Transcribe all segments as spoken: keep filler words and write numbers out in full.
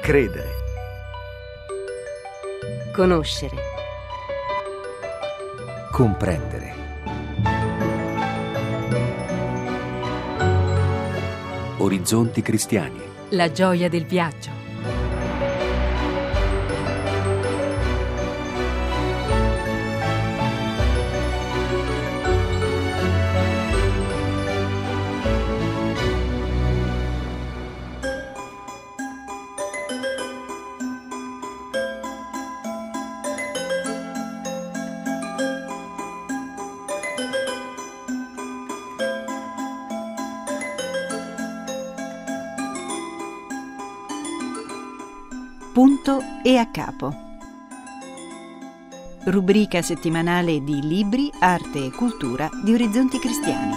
Credere. Conoscere. Comprendere. Orizzonti cristiani. La gioia del viaggio. Punto e a capo. Rubrica settimanale di libri, arte e cultura di Orizzonti Cristiani.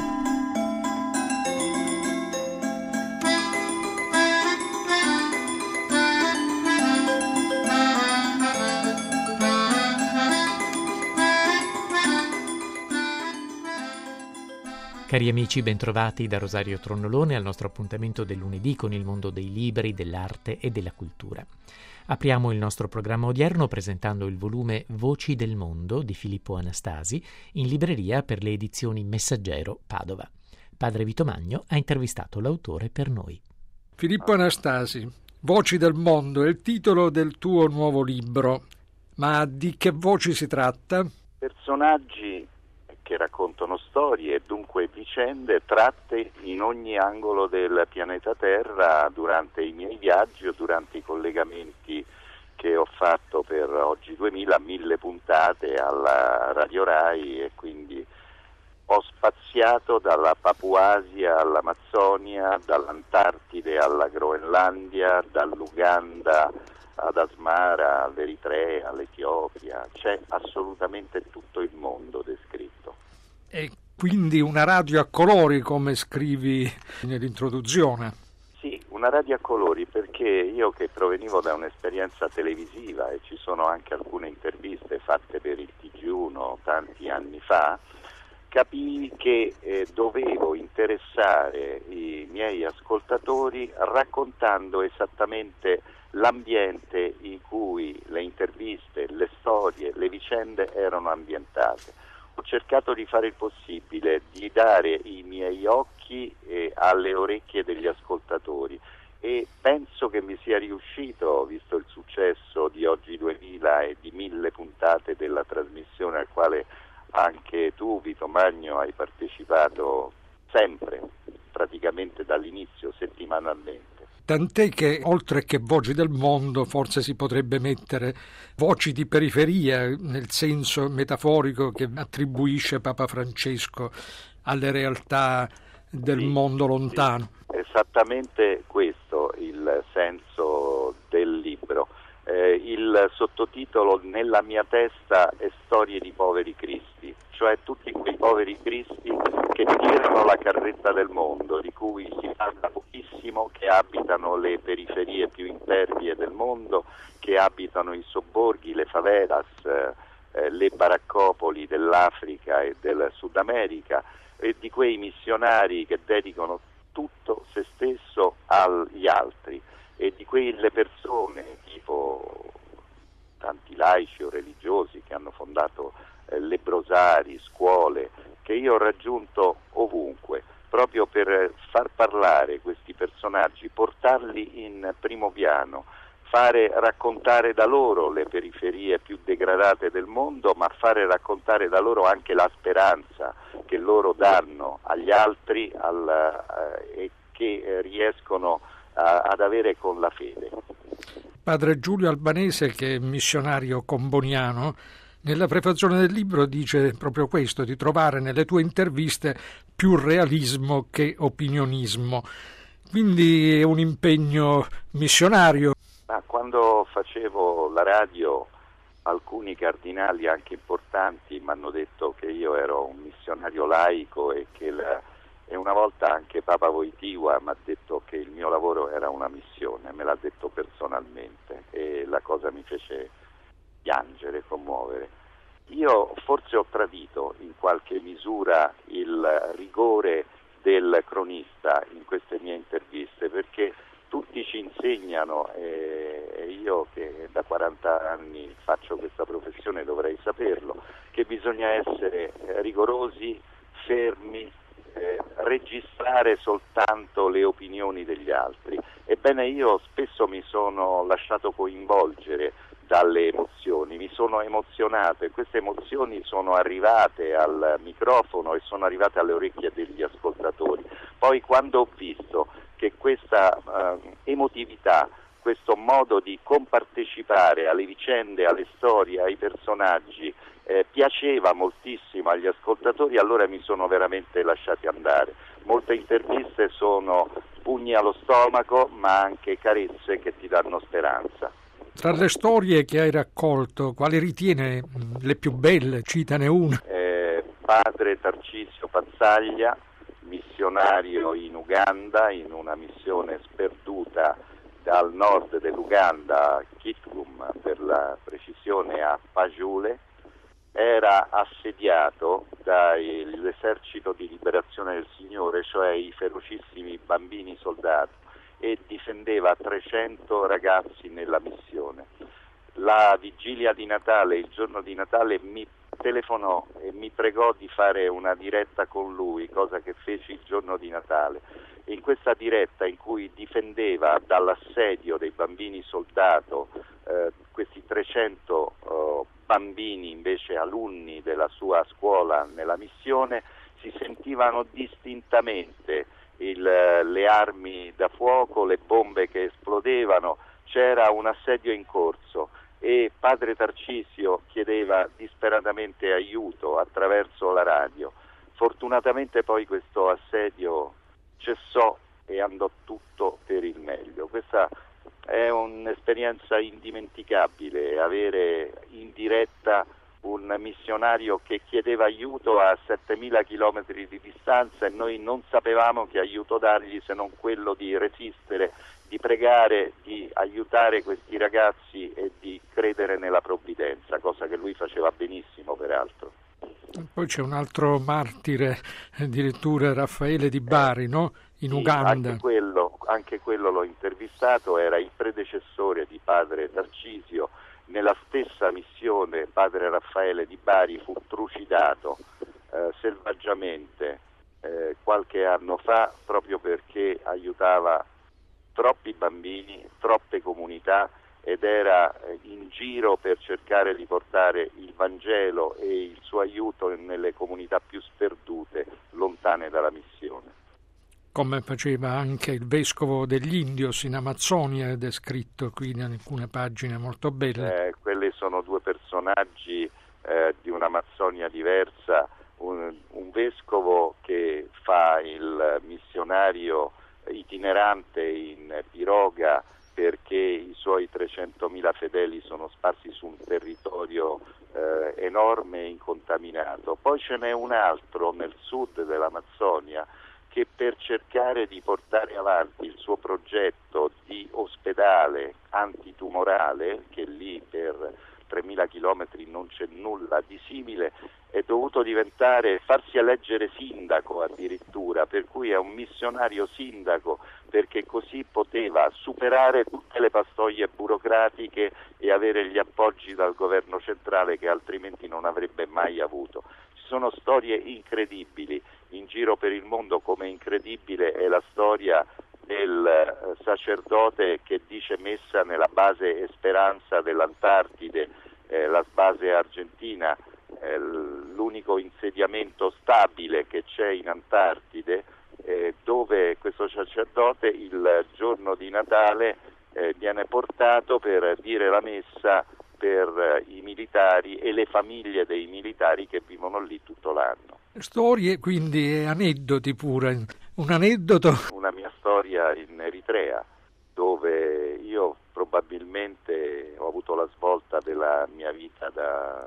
Cari amici, bentrovati da Rosario Tronnolone al nostro appuntamento del lunedì con il mondo dei libri, dell'arte e della cultura. Apriamo il nostro programma odierno presentando il volume Voci del mondo di Filippo Anastasi in libreria per le edizioni Messaggero Padova. Padre Vito Magno ha intervistato l'autore per noi. Filippo Anastasi, Voci del mondo è il titolo del tuo nuovo libro. Ma di che voci si tratta? Personaggi che raccontano storie e dunque vicende tratte in ogni angolo del pianeta Terra durante i miei viaggi o durante i collegamenti che ho fatto per Oggi duemila, mille puntate alla Radio Rai, e quindi ho spaziato dalla Papuasia all'Amazzonia, dall'Antartide alla Groenlandia, dall'Uganda ad Asmara, all'Eritrea, all'Etiopia. C'è assolutamente tutto il mondo descritto. E quindi una radio a colori, come scrivi nell'introduzione. Sì, una radio a colori, perché io che provenivo da un'esperienza televisiva e ci sono anche alcune interviste fatte per il T G uno tanti anni fa, capii che eh, dovevo interessare i miei ascoltatori raccontando esattamente l'ambiente in cui le interviste, le storie, le vicende erano ambientate. Ho cercato di fare il possibile, di dare i miei occhi eh, alle orecchie degli ascoltatori, e penso che mi sia riuscito, visto il successo di Oggi duemila e di mille puntate della trasmissione al quale anche tu, Vito Magno, hai partecipato sempre, praticamente dall'inizio, settimanalmente. Tant'è che, oltre che voci del mondo, forse si potrebbe mettere voci di periferia, nel senso metaforico che attribuisce Papa Francesco alle realtà del sì, mondo lontano. Sì, esattamente questo il senso del libro. Eh, il sottotitolo Nella mia testa è Storie di poveri cristi, cioè tutti quei poveri cristi che tirano la carretta del mondo, di cui si parla pochissimo, che abitano le periferie più impervie del mondo, che abitano i sobborghi, le favelas, eh, le baraccopoli dell'Africa e del Sud America, e di quei missionari che dedicano tutto se stesso agli altri, e di quelle persone, tipo tanti laici o religiosi che hanno fondato eh, lebrosari, scuole, che io ho raggiunto ovunque, proprio per far parlare questi personaggi, portarli in primo piano, fare raccontare da loro le periferie più degradate del mondo, ma fare raccontare da loro anche la speranza che loro danno agli altri al, eh, e che eh, riescono a, ad avere con la fede. Padre Giulio Albanese, che è missionario comboniano, nella prefazione del libro dice proprio questo, di trovare nelle tue interviste più realismo che opinionismo. Quindi è un impegno missionario. Ma quando facevo la radio, alcuni cardinali anche importanti mi hanno detto che io ero un missionario laico, e che la, e una volta anche Papa Wojtyła mi ha detto che il mio lavoro era una missione, me l'ha detto personalmente, e la cosa mi fece piangere, commuovere. Io forse ho tradito in qualche misura il rigore del cronista in queste mie interviste, perché tutti ci insegnano, eh, io che da quaranta anni faccio questa professione dovrei saperlo, che bisogna essere rigorosi, fermi, eh, registrare soltanto le opinioni degli altri. Ebbene, io spesso mi sono lasciato coinvolgere dalle emozioni, mi sono emozionato e queste emozioni sono arrivate al microfono e sono arrivate alle orecchie degli ascoltatori. Poi quando ho visto che questa eh, emotività, questo modo di compartecipare alle vicende, alle storie, ai personaggi eh, piaceva moltissimo agli ascoltatori, allora mi sono veramente lasciati andare. Molte interviste sono pugni allo stomaco, ma anche carezze che ti danno speranza. Tra le storie che hai raccolto, quali ritiene le più belle? Citane una. Eh, padre Tarcisio Pazzaglia, missionario in Uganda, in una missione sperduta dal nord dell'Uganda, Kitgum per la precisione, a Pajule, era assediato dall'esercito di liberazione del Signore, cioè i ferocissimi bambini soldati, e difendeva trecento ragazzi nella missione. La vigilia di Natale, il giorno di Natale, mi telefonò e mi pregò di fare una diretta con lui, cosa che feci il giorno di Natale. E in questa diretta, in cui difendeva dall'assedio dei bambini soldato eh, questi trecento eh, bambini invece alunni della sua scuola nella missione, si sentivano distintamente il, le armi da fuoco, le bombe che esplodevano, c'era un assedio in corso e padre Tarcisio chiedeva disperatamente aiuto attraverso la radio. Fortunatamente poi questo assedio cessò e andò tutto per il meglio. Questa è un'esperienza indimenticabile, avere in diretta un missionario che chiedeva aiuto a settemila chilometri di distanza e noi non sapevamo che aiuto dargli se non quello di resistere, di pregare, di aiutare questi ragazzi e di credere nella provvidenza, cosa che lui faceva benissimo peraltro. Poi c'è un altro martire, addirittura Raffaele di Bari, eh, no? In sì, Uganda. Anche quello, anche quello l'ho intervistato, era il predecessore di padre Tarcisio. Nella stessa missione padre Raffaele di Bari fu trucidato eh, selvaggiamente eh, qualche anno fa proprio perché aiutava troppi bambini, troppe comunità ed era eh, in giro per cercare di portare il Vangelo e il suo aiuto nelle comunità più sperdute, lontane dalla missione. Come faceva anche il vescovo degli Indios in Amazzonia, ed è scritto qui in alcune pagine molto belle. Eh, quelli sono due personaggi eh, di un'Amazzonia diversa, un, un vescovo che fa il missionario itinerante in piroga perché i suoi trecentomila fedeli sono sparsi su un territorio eh, enorme e incontaminato. Poi ce n'è un altro nel sud dell'Amazzonia che per cercare di portare avanti il suo progetto di ospedale antitumorale, che lì per tremila chilometri non c'è nulla di simile, è dovuto diventare, farsi eleggere sindaco addirittura, per cui è un missionario sindaco, perché così poteva superare tutte le pastoie burocratiche e avere gli appoggi dal governo centrale che altrimenti non avrebbe mai avuto. Ci sono storie incredibili in giro per il mondo, come incredibile è la storia del sacerdote che dice messa nella base Esperanza dell'Antartide, eh, la base argentina, eh, l'unico insediamento stabile che c'è in Antartide, eh, dove questo sacerdote il giorno di Natale eh, viene portato per dire la messa per i militari e le famiglie dei militari che vivono lì tutto l'anno. Storie quindi e aneddoti pure. Un aneddoto? Una mia storia in Eritrea, dove io probabilmente ho avuto la svolta della mia vita da,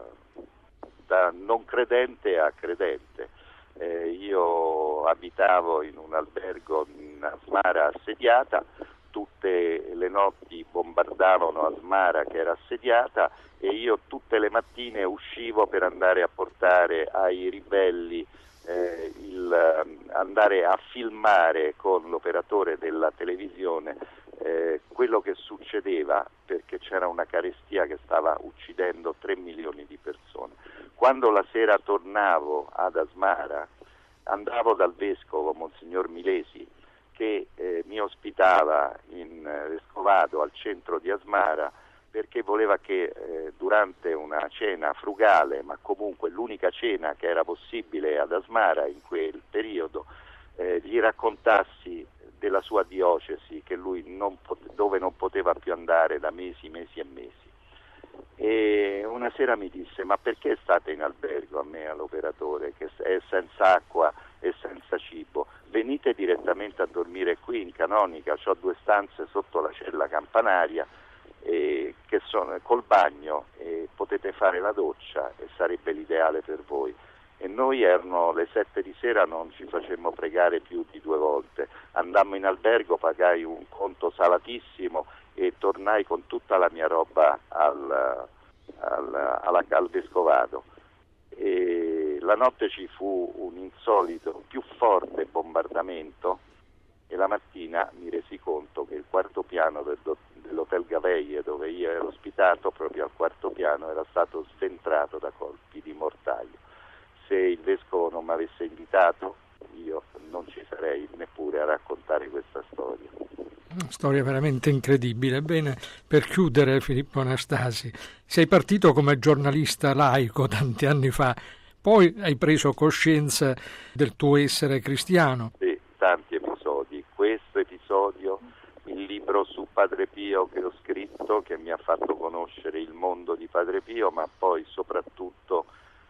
da non credente a credente. Eh, io abitavo in un albergo in Asmara assediata, tutte le notti bombardavano Asmara che era assediata e io tutte le mattine uscivo per andare a portare ai ribelli eh, il andare a filmare con l'operatore della televisione eh, quello che succedeva, perché c'era una carestia che stava uccidendo tre milioni di persone. Quando la sera tornavo ad Asmara, andavo dal vescovo Monsignor Milesi, che eh, mi ospitava in eh, Vescovado al centro di Asmara, perché voleva che eh, durante una cena frugale, ma comunque l'unica cena che era possibile ad Asmara in quel periodo, eh, gli raccontassi della sua diocesi, che lui non pot- dove non poteva più andare da mesi, mesi e mesi. E una sera mi disse: ma perché state in albergo, a me, all'operatore, che è senza acqua e senza cibo? Venite direttamente a dormire qui in Canonica, ho due stanze sotto la cella campanaria eh, che sono col bagno, e potete fare la doccia e sarebbe l'ideale per voi. E noi erano le sette di sera, non ci facemmo pregare più di due volte, andammo in albergo, pagai un conto salatissimo e tornai con tutta la mia roba al, al, alla, al Vescovado. E la notte ci fu un insolito, più forte bombardamento, e la mattina mi resi conto che il quarto piano del, dell'Hotel Gaveie, dove io ero ospitato, proprio al quarto piano, era stato sventrato da colpi di mortaio. Se il vescovo non mi avesse invitato, io non ci sarei neppure a raccontare questa storia. Una storia veramente incredibile. Bene, per chiudere, Filippo Anastasi, sei partito come giornalista laico tanti anni fa, poi hai preso coscienza del tuo essere cristiano. Sì, tanti episodi. Questo episodio, il libro su Padre Pio che ho scritto, che mi ha fatto conoscere il mondo di Padre Pio, ma poi soprattutto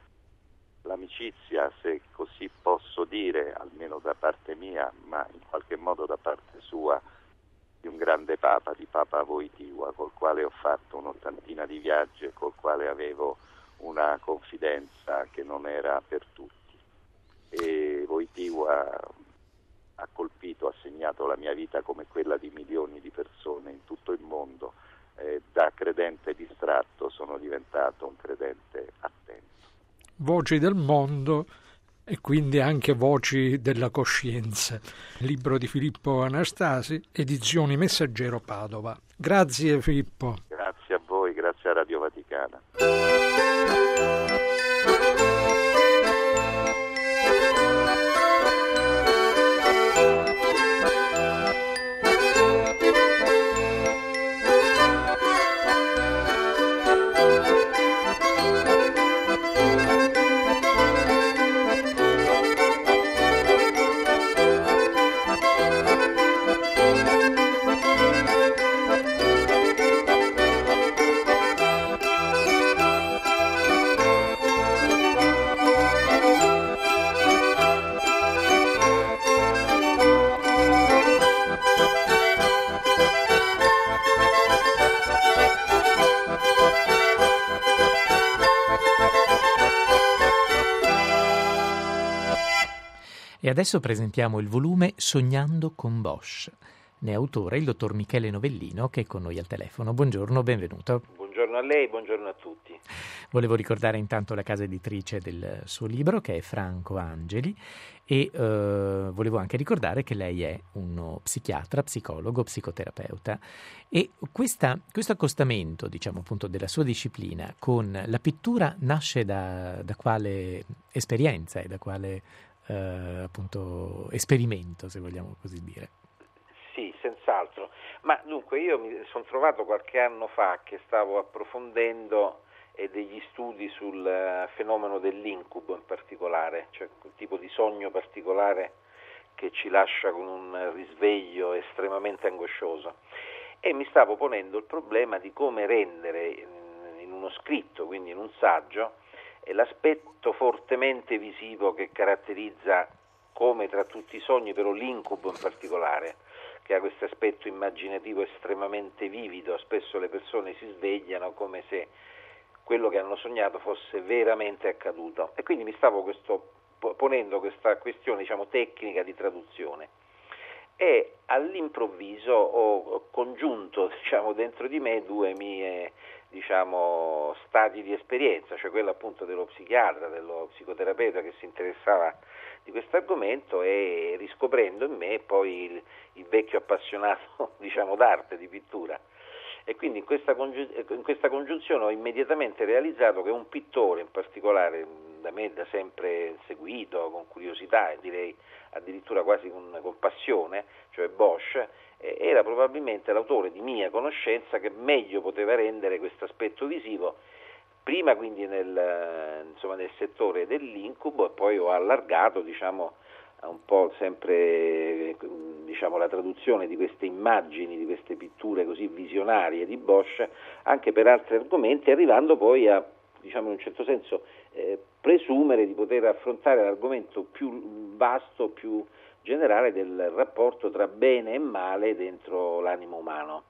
l'amicizia, se così posso dire, almeno da parte mia, ma in qualche modo da parte sua, di un grande Papa, di Papa Wojtyła, col quale ho fatto un'ottantina di viaggi e col quale avevo una confidenza che non era per tutti. E Wojtyła ha colpito, ha segnato la mia vita come quella di milioni di persone in tutto il mondo. Eh, da credente distratto sono diventato un credente attento. Voci del mondo e quindi anche voci della coscienza. Libro di Filippo Anastasi, edizioni Messaggero Padova. Grazie Filippo. Grazie a voi, grazie a Radio Vaticana. E adesso presentiamo il volume Sognando con Bosch. Ne è autore il dottor Michele Novellino, che è con noi al telefono. Buongiorno, benvenuto. Buongiorno a lei, buongiorno a tutti. Volevo ricordare intanto la casa editrice del suo libro, che è Franco Angeli, e eh, volevo anche ricordare che lei è uno psichiatra, psicologo, psicoterapeuta, e questa, questo accostamento, diciamo appunto, della sua disciplina con la pittura nasce da, da quale esperienza e da quale eh, appunto esperimento, se vogliamo così dire? Sì, senz'altro. Ma dunque io mi sono trovato qualche anno fa che stavo approfondendo eh, degli studi sul eh, fenomeno dell'incubo in particolare, cioè quel tipo di sogno particolare che ci lascia con un risveglio estremamente angoscioso, e mi stavo ponendo il problema di come rendere in, in uno scritto, quindi in un saggio, eh, l'aspetto fortemente visivo che caratterizza, come tra tutti i sogni, però l'incubo in particolare, che ha questo aspetto immaginativo estremamente vivido. Spesso le persone si svegliano come se quello che hanno sognato fosse veramente accaduto, e quindi mi stavo questo, ponendo questa questione, diciamo, tecnica di traduzione. e all'improvviso ho congiunto, diciamo, dentro di me due mie, diciamo, stati di esperienza, cioè quello appunto dello psichiatra, dello psicoterapeuta che si interessava di questo argomento, e riscoprendo in me poi il, il vecchio appassionato, diciamo, d'arte, di pittura. E quindi in questa, congiun- in questa congiunzione ho immediatamente realizzato che un pittore in particolare, da me da sempre seguito con curiosità e direi addirittura quasi con, con passione, cioè Bosch, eh, era probabilmente l'autore di mia conoscenza che meglio poteva rendere questo aspetto visivo, prima quindi nel, insomma, nel settore dell'incubo, e poi ho allargato, diciamo, un po' sempre, diciamo, la traduzione di queste immagini, di queste pitture così visionarie di Bosch anche per altri argomenti, arrivando poi a, diciamo, in un certo senso eh, presumere di poter affrontare l'argomento più vasto, più generale del rapporto tra bene e male dentro l'animo umano.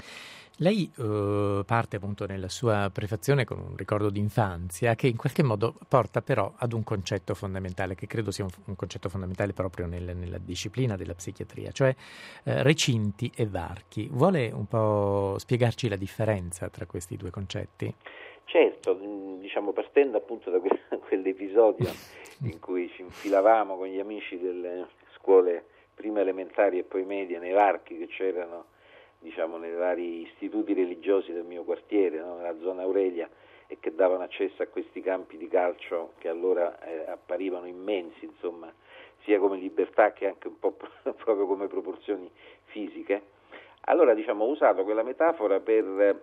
Lei uh, parte appunto nella sua prefazione con un ricordo d'infanzia che in qualche modo porta però ad un concetto fondamentale, che credo sia un, un concetto fondamentale proprio nel, nella disciplina della psichiatria, cioè uh, recinti e varchi. Vuole un po' spiegarci la differenza tra questi due concetti? Certo, diciamo, partendo appunto da que- quell'episodio in cui ci infilavamo con gli amici delle scuole prima elementari e poi medie nei varchi che c'erano, diciamo, nei vari istituti religiosi del mio quartiere, no? Nella zona Aurelia, e che davano accesso a questi campi di calcio che allora eh, apparivano immensi, insomma, sia come libertà che anche un po' proprio come proporzioni fisiche. Allora, diciamo, ho usato quella metafora per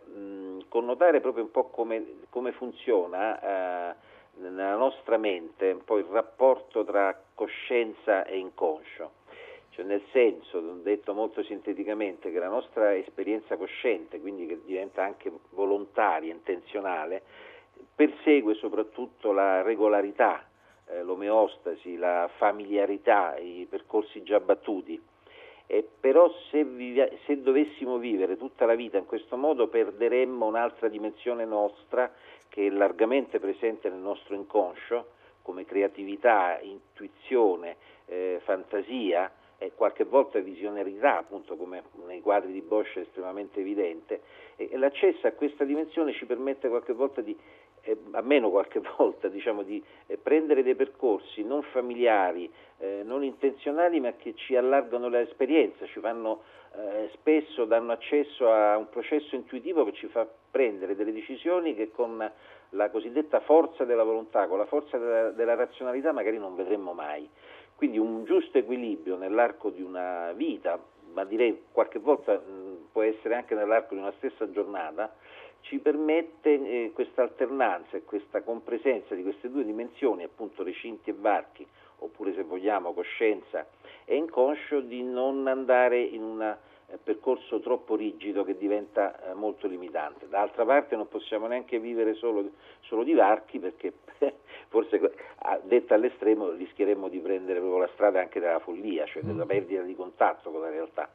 mh, connotare proprio un po' come, come funziona eh, nella nostra mente un po' il rapporto tra coscienza e inconscio. Cioè, nel senso, detto molto sinteticamente, che la nostra esperienza cosciente, quindi che diventa anche volontaria, intenzionale, persegue soprattutto la regolarità, eh, l'omeostasi, la familiarità, i percorsi già battuti. E però se, vive, se dovessimo vivere tutta la vita in questo modo perderemmo un'altra dimensione nostra che è largamente presente nel nostro inconscio, come creatività, intuizione, eh, fantasia, e qualche volta visionarietà, appunto come nei quadri di Bosch è estremamente evidente, e l'accesso a questa dimensione ci permette qualche volta di, eh, almeno qualche volta, diciamo, di eh, prendere dei percorsi non familiari, eh, non intenzionali, ma che ci allargano l'esperienza, ci fanno eh, spesso danno accesso a un processo intuitivo che ci fa prendere delle decisioni che con la cosiddetta forza della volontà, con la forza della, della razionalità magari non vedremmo mai. Quindi un giusto equilibrio nell'arco di una vita, ma direi qualche volta mh, può essere anche nell'arco di una stessa giornata, ci permette eh, questa alternanza e questa compresenza di queste due dimensioni, appunto recinti e varchi, oppure se vogliamo coscienza e inconscio, di non andare in un eh, percorso troppo rigido che diventa eh, molto limitante. D'altra parte non possiamo neanche vivere solo, solo di varchi, perché forse detta all'estremo rischieremmo di prendere proprio la strada anche della follia, cioè della perdita di contatto con la realtà.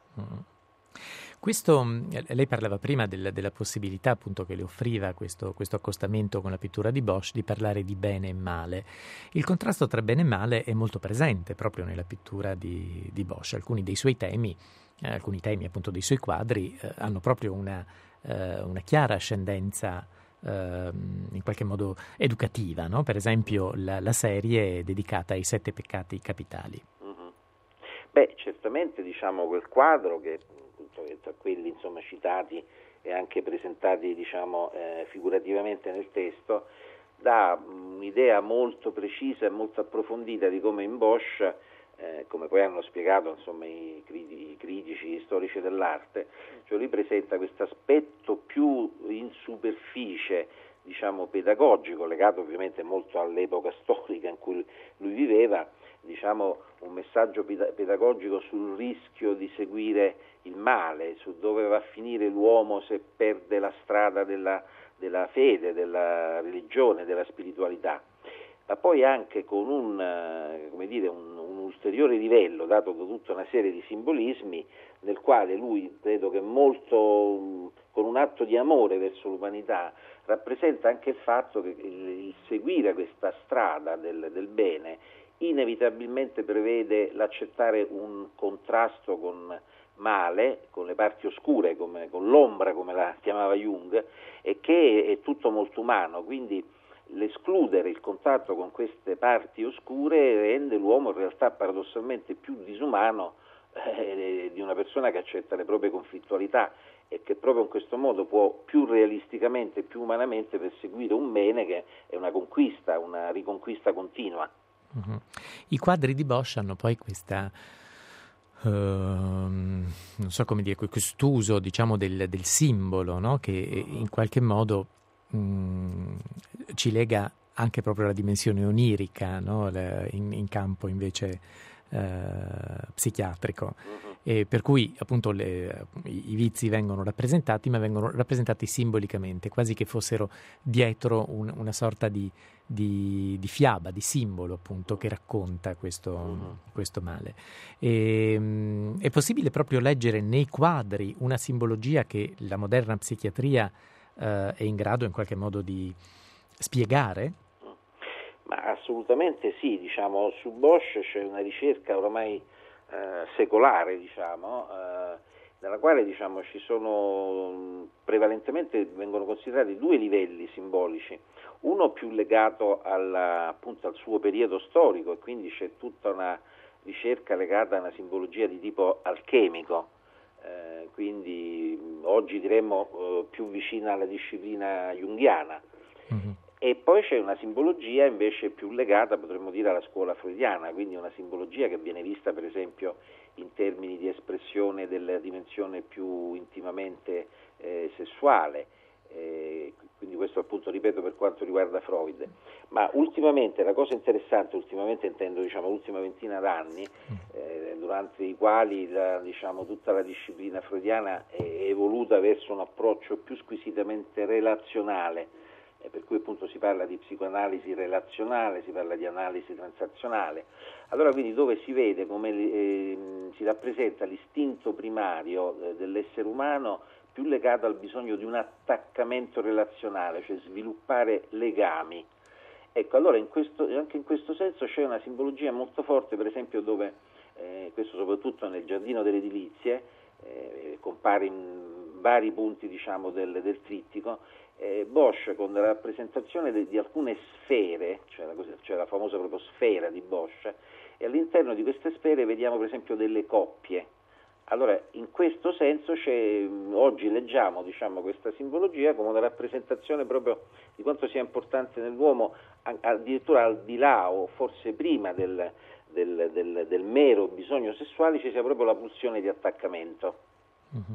Questo, lei parlava prima del, della possibilità appunto che le offriva questo, questo accostamento con la pittura di Bosch di parlare di bene e male. Il contrasto tra bene e male è molto presente proprio nella pittura di, di Bosch. Alcuni dei suoi temi, eh, alcuni temi appunto dei suoi quadri eh, hanno proprio una, eh, una chiara ascendenza in qualche modo educativa, no? Per esempio la, la serie dedicata ai sette peccati capitali. Mm-hmm. Beh, certamente, diciamo, quel quadro che tra quelli, insomma, citati e anche presentati, diciamo, eh, figurativamente nel testo, dà un'idea molto precisa e molto approfondita di come in Bosch, eh, come poi hanno spiegato, insomma, i, critici, i critici i storici dell'arte, cioè lui presenta questo aspetto più in superficie, diciamo, pedagogico, legato ovviamente molto all'epoca storica in cui lui viveva, diciamo, un messaggio pedagogico sul rischio di seguire il male, su dove va a finire l'uomo se perde la strada della, della fede, della religione, della spiritualità, ma poi anche con un, come dire, un, un ulteriore livello dato da tutta una serie di simbolismi, nel quale lui, credo che molto, con un atto di amore verso l'umanità, rappresenta anche il fatto che il, il seguire questa strada del, del bene inevitabilmente prevede l'accettare un contrasto con male, con le parti oscure, come, con l'ombra come la chiamava Jung, e che è tutto molto umano, quindi l'escludere il contatto con queste parti oscure rende l'uomo in realtà paradossalmente più disumano eh, di una persona che accetta le proprie conflittualità e che proprio in questo modo può più realisticamente, più umanamente perseguire un bene che è una conquista, una riconquista continua. Mm-hmm. I quadri di Bosch hanno poi questa Uh, non so come dire, quest'uso diciamo del, del simbolo, no? Che in qualche modo mh, ci lega anche proprio alla dimensione onirica, no? Le, in, in campo invece uh, psichiatrico, uh-huh. E per cui appunto le, i, i vizi vengono rappresentati, ma vengono rappresentati simbolicamente, quasi che fossero dietro un, una sorta di Di, di fiaba, di simbolo appunto che racconta questo, uh-huh. questo male. E, mh, è possibile proprio leggere nei quadri una simbologia che la moderna psichiatria uh, è in grado in qualche modo di spiegare? Ma assolutamente sì, diciamo, su Bosch c'è una ricerca oramai eh, secolare, diciamo, eh, nella quale diciamo ci sono prevalentemente vengono considerati due livelli simbolici. Uno più legato alla, appunto, al suo periodo storico, e quindi c'è tutta una ricerca legata a una simbologia di tipo alchemico, eh, quindi oggi diremmo eh, più vicina alla disciplina junghiana. Mm-hmm. E poi c'è una simbologia invece più legata, potremmo dire, alla scuola freudiana, quindi una simbologia che viene vista per esempio in termini di espressione della dimensione più intimamente eh, sessuale. Eh, quindi questo appunto ripeto per quanto riguarda Freud, ma ultimamente la cosa interessante, ultimamente intendo diciamo l'ultima ventina d'anni, eh, durante i quali la, diciamo tutta la disciplina freudiana è evoluta verso un approccio più squisitamente relazionale, eh, per cui appunto si parla di psicoanalisi relazionale, si parla di analisi transazionale. Allora quindi dove si vede come eh, si rappresenta l'istinto primario eh, dell'essere umano più legato al bisogno di un attaccamento relazionale, cioè sviluppare legami. Ecco, allora in questo, anche in questo senso c'è una simbologia molto forte, per esempio dove, eh, questo soprattutto nel Giardino delle Delizie, eh, compare in vari punti diciamo del, del trittico, eh, Bosch con la rappresentazione de, di alcune sfere, cioè la, cioè la famosa proprio sfera di Bosch, e all'interno di queste sfere vediamo per esempio delle coppie. Allora, in questo senso c'è, oggi leggiamo diciamo, questa simbologia come una rappresentazione proprio di quanto sia importante nell'uomo, addirittura al di là o forse prima del, del, del, del mero bisogno sessuale, ci sia proprio la pulsione di attaccamento. Mm-hmm.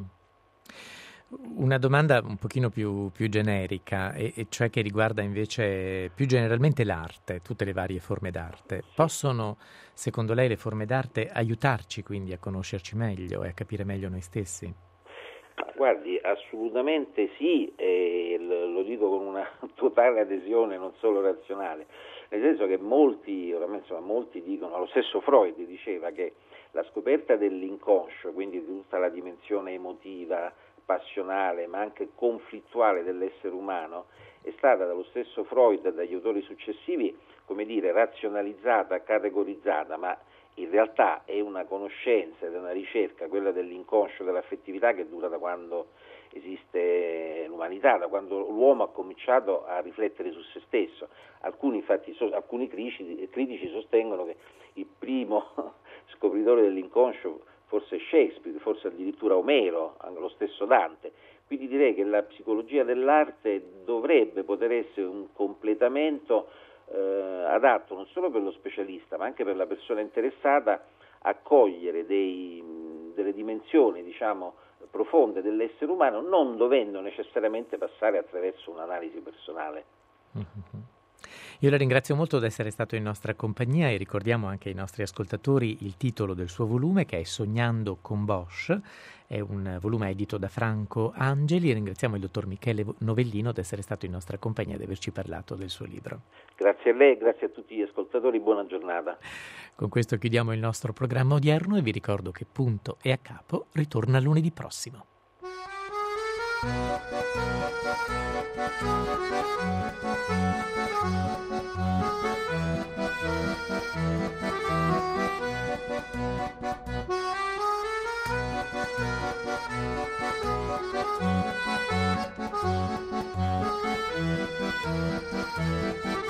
Una domanda un pochino più, più generica, e, e cioè che riguarda invece più generalmente l'arte, tutte le varie forme d'arte. Possono, secondo lei, le forme d'arte aiutarci quindi a conoscerci meglio e a capire meglio noi stessi? Guardi, assolutamente sì, e lo dico con una totale adesione non solo razionale, nel senso che molti, oramai insomma molti dicono, lo stesso Freud diceva che la scoperta dell'inconscio, quindi di tutta la dimensione emotiva, passionale ma anche conflittuale dell'essere umano, è stata dallo stesso Freud e dagli autori successivi, come dire, razionalizzata, categorizzata, ma in realtà è una conoscenza ed è una ricerca, quella dell'inconscio, dell'affettività, che dura da quando esiste l'umanità, da quando l'uomo ha cominciato a riflettere su se stesso. Alcuni infatti, so, alcuni critici, critici sostengono che il primo scopritore dell'inconscio forse Shakespeare, forse addirittura Omero, anche lo stesso Dante. Quindi direi che la psicologia dell'arte dovrebbe poter essere un completamento eh, adatto non solo per lo specialista, ma anche per la persona interessata a cogliere dei, delle dimensioni, diciamo, profonde dell'essere umano, non dovendo necessariamente passare attraverso un'analisi personale. Mm-hmm. Io la ringrazio molto di essere stato in nostra compagnia e ricordiamo anche ai nostri ascoltatori il titolo del suo volume, che è Sognando con Bosch, è un volume edito da Franco Angeli, e ringraziamo il dottor Michele Novellino di essere stato in nostra compagnia e di averci parlato del suo libro. Grazie a lei, grazie a tutti gli ascoltatori, buona giornata. Con questo chiudiamo il nostro programma odierno e vi ricordo che Punto e a Capo ritorna lunedì prossimo. Thank you.